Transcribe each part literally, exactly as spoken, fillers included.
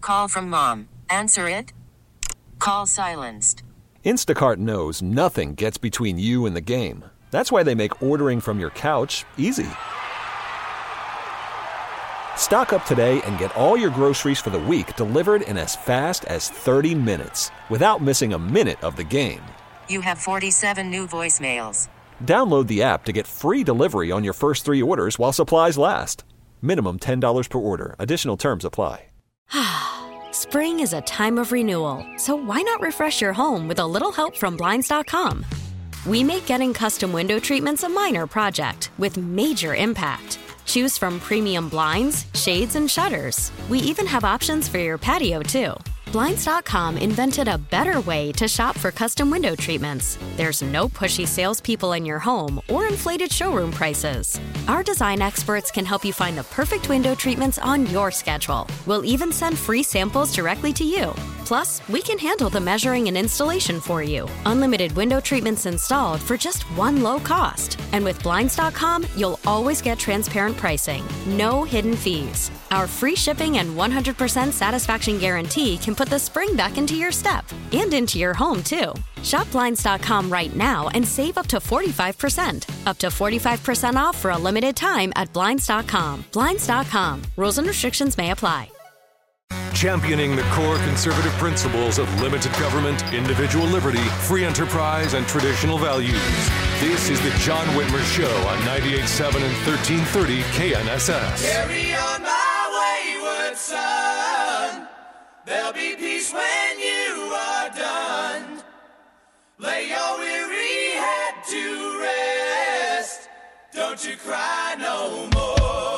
call from mom. Answer it. Call silenced. Instacart knows nothing gets between you and the game. That's why they make ordering from your couch easy. Stock up today and get all your groceries for the week delivered in as fast as thirty minutes without missing a minute of the game. You have forty-seven new voicemails. Download the app to get free delivery on your first three orders while supplies last. Minimum ten dollars per order. Additional terms apply. Spring is a time of renewal, so why not refresh your home with a little help from Blinds dot com? We make getting custom window treatments a minor project with major impact. Choose from premium blinds, shades, and shutters. We even have options for your patio, too. Blinds dot com invented a better way to shop for custom window treatments. There's no pushy salespeople in your home or inflated showroom prices. Our design experts can help you find the perfect window treatments on your schedule. We'll even send free samples directly to you. Plus, we can handle the measuring and installation for you. Unlimited window treatments installed for just one low cost. And with Blinds dot com, you'll always get transparent pricing. No hidden fees. Our free shipping and one hundred percent satisfaction guarantee can put the spring back into your step and into your home, too. Shop Blinds dot com right now and save up to forty-five percent. Up to forty-five percent off for a limited time at Blinds dot com. Blinds dot com. Rules and restrictions may apply. Championing the core conservative principles of limited government, individual liberty, free enterprise, and traditional values. This is the John Whitmer Show on ninety-eight point seven and thirteen thirty K N S S. Carry on my wayward son. There'll be peace when you are done. Lay your weary head to rest. Don't you cry no more.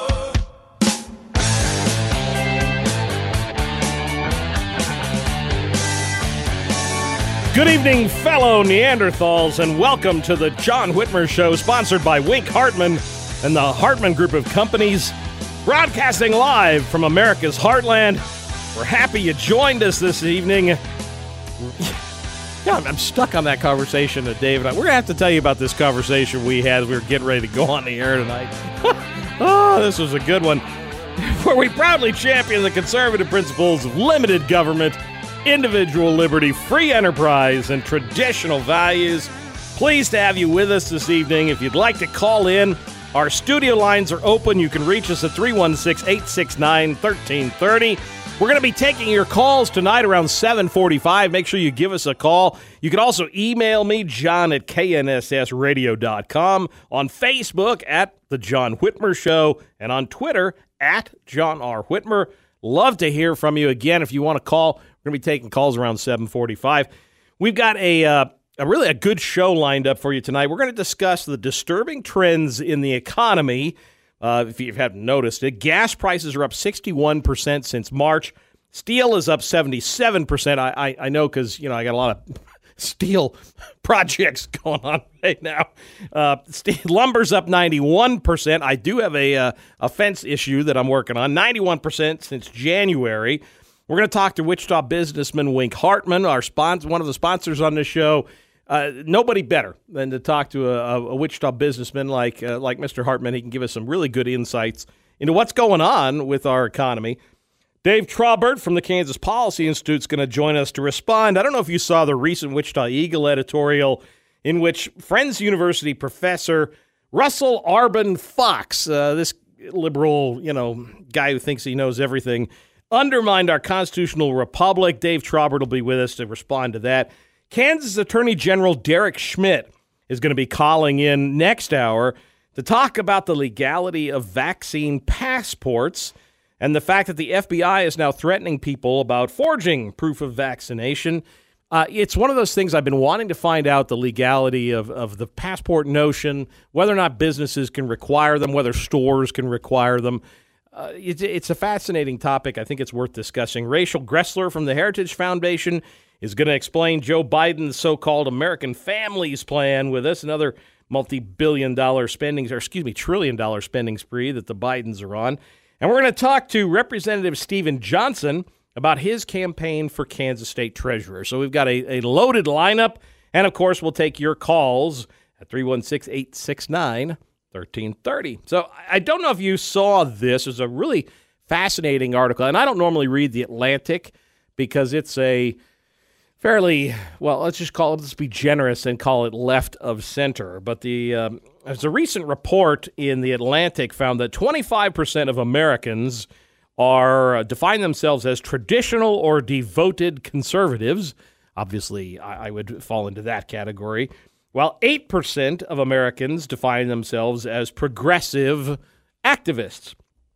Good evening, fellow Neanderthals, and welcome to the John Whitmer Show, sponsored by Wink Hartman and the Hartman Group of Companies, broadcasting live from America's heartland. We're happy you joined us this evening. Yeah, I'm stuck on that conversation that Dave and I... We're going to have to tell you about this conversation we had as we were getting ready to go on the air tonight. Oh, this was a good one. Where we proudly champion the conservative principles of limited government, individual liberty, free enterprise, and traditional values. Pleased to have you with us this evening. If you'd like to call in, our studio lines are open. You can reach us at three one six, eight six nine, one three three zero. We're going to be taking your calls tonight around seven forty-five. Make sure you give us a call. You can also email me, John at K N S S radio dot com, on Facebook at The John Whitmer Show, and on Twitter at John R. Whitmer. Love to hear from you. Again, if you want to call, we're going to be taking calls around seven forty-five. We've got a, uh, a really a good show lined up for you tonight. We're going to discuss the disturbing trends in the economy. Uh, if you haven't noticed it, gas prices are up sixty-one percent since March. Steel is up seventy-seven percent. I, I, I know because, you know, I got a lot of steel projects going on right now. Uh, steel, lumber's up ninety-one percent. I do have a, uh, a fence issue that I'm working on. ninety-one percent since January. We're going to talk to Wichita businessman Wink Hartman, our sponsor, one of the sponsors on this show. Uh, nobody better than to talk to a, a Wichita businessman like uh, like Mister Hartman. He can give us some really good insights into what's going on with our economy. Dave Traubert from the Kansas Policy Institute is going to join us to respond. I don't know if you saw the recent Wichita Eagle editorial in which Friends University professor Russell Arbin Fox, uh, this liberal, you know, guy who thinks he knows everything, undermined our constitutional republic. Dave Traubert will be with us to respond to that. Kansas Attorney General Derek Schmidt is going to be calling in next hour to talk about the legality of vaccine passports and the fact that the F B I is now threatening people about forging proof of vaccination. Uh, it's one of those things I've been wanting to find out, the legality of, of the passport notion, whether or not businesses can require them, whether stores can require them. Uh, it's, it's a fascinating topic. I think it's worth discussing. Rachel Gressler from the Heritage Foundation is going to explain Joe Biden's so-called American Families Plan with us, another multi-billion dollar spending, or excuse me, trillion dollar spending spree that the Bidens are on. And we're going to talk to Representative Stephen Johnson about his campaign for Kansas State Treasurer. So we've got a, a loaded lineup, and of course we'll take your calls at three one six, eight six nine, one three three zero. So I don't know if you saw this. It's a really fascinating article. And I don't normally read The Atlantic because it's a fairly, well, let's just call it, let's be generous and call it left of center. But the um, there's a recent report in The Atlantic found that twenty-five percent of Americans are uh, define themselves as traditional or devoted conservatives. Obviously, I, I would fall into that category. While eight percent of Americans define themselves as progressive activists.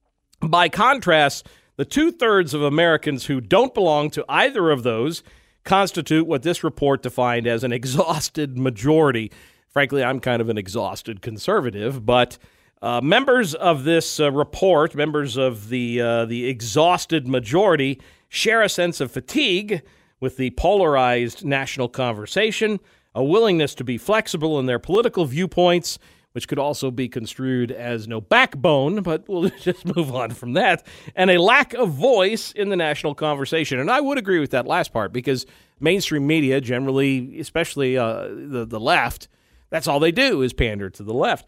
By contrast, the two-thirds of Americans who don't belong to either of those constitute what this report defined as an exhausted majority. Frankly, I'm kind of an exhausted conservative, but uh, members of this uh, report, members of the uh, the exhausted majority, share a sense of fatigue with the polarized national conversation, a willingness to be flexible in their political viewpoints, which could also be construed as no backbone, but we'll just move on from that, and a lack of voice in the national conversation. And I would agree with that last part, because mainstream media generally, especially uh, the, the left, that's all they do is pander to the left.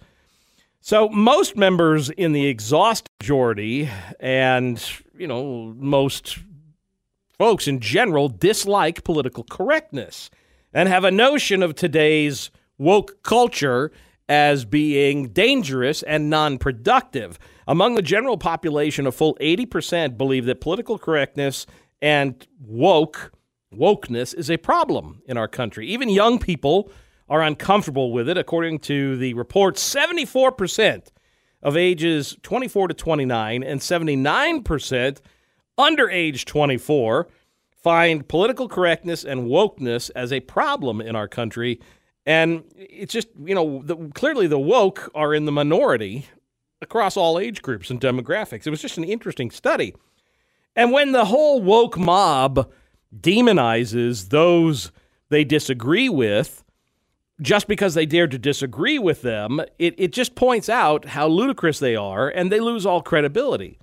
So most members in the exhaust majority and, you know, most folks in general dislike political correctness and have a notion of today's woke culture as being dangerous and non-productive. Among the general population, a full eighty percent believe that political correctness and woke, wokeness is a problem in our country. Even young people are uncomfortable with it. According to the report, seventy-four percent of ages twenty-four to twenty-nine and seventy-nine percent under age twenty-four find political correctness and wokeness as a problem in our country. And it's just, you know, the, clearly the woke are in the minority across all age groups and demographics. It was just an interesting study. And when the whole woke mob demonizes those they disagree with just because they dare to disagree with them, it, it just points out how ludicrous they are, and they lose all credibility.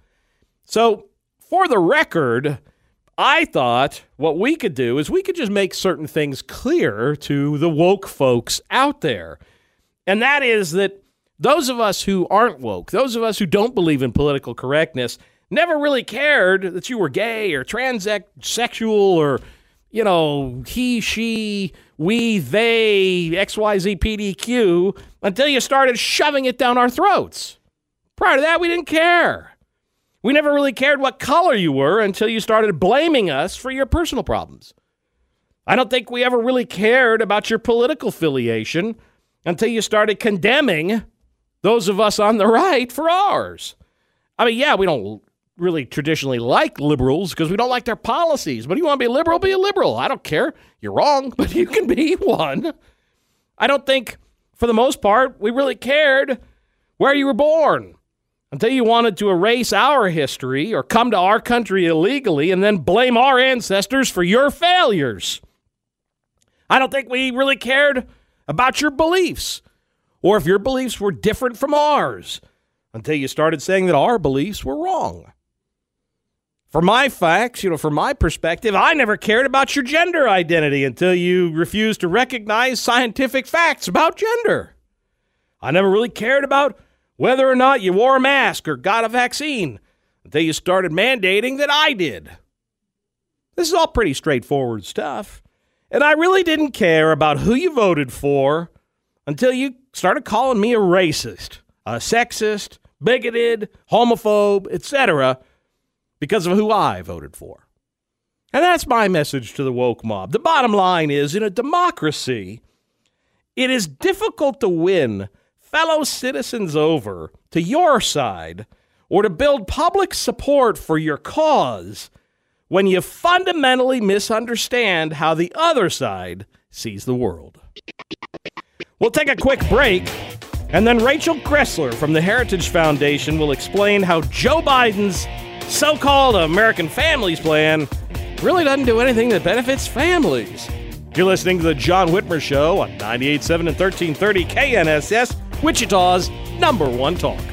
So, for the record, I thought what we could do is we could just make certain things clear to the woke folks out there. And that is that those of us who aren't woke, those of us who don't believe in political correctness, never really cared that you were gay or transsexual or, you know, he, she, we, they, X Y Z, P D Q, until you started shoving it down our throats. Prior to that, we didn't care. We never really cared what color you were until you started blaming us for your personal problems. I don't think we ever really cared about your political affiliation until you started condemning those of us on the right for ours. I mean, yeah, we don't really traditionally like liberals because we don't like their policies. But you want to be a liberal, be a liberal. I don't care. You're wrong, but you can be one. I don't think, for the most part, we really cared where you were born until you wanted to erase our history or come to our country illegally and then blame our ancestors for your failures. I don't think we really cared about your beliefs or if your beliefs were different from ours until you started saying that our beliefs were wrong. For my facts, you know, from my perspective, I never cared about your gender identity until you refused to recognize scientific facts about gender. I never really cared about whether or not you wore a mask or got a vaccine until you started mandating that I did. This is all pretty straightforward stuff. And I really didn't care about who you voted for until you started calling me a racist, a sexist, bigoted, homophobe, et cetera, because of who I voted for. And that's my message to the woke mob. The bottom line is, in a democracy, it is difficult to win fellow citizens over to your side or to build public support for your cause when you fundamentally misunderstand how the other side sees the world. We'll take a quick break, and then Rachel Kressler from the Heritage Foundation will explain how Joe Biden's so-called American Families Plan really doesn't do anything that benefits families. You're listening to the John Whitmer Show on ninety-eight point seven and thirteen thirty K N S S, Wichita's number one talk.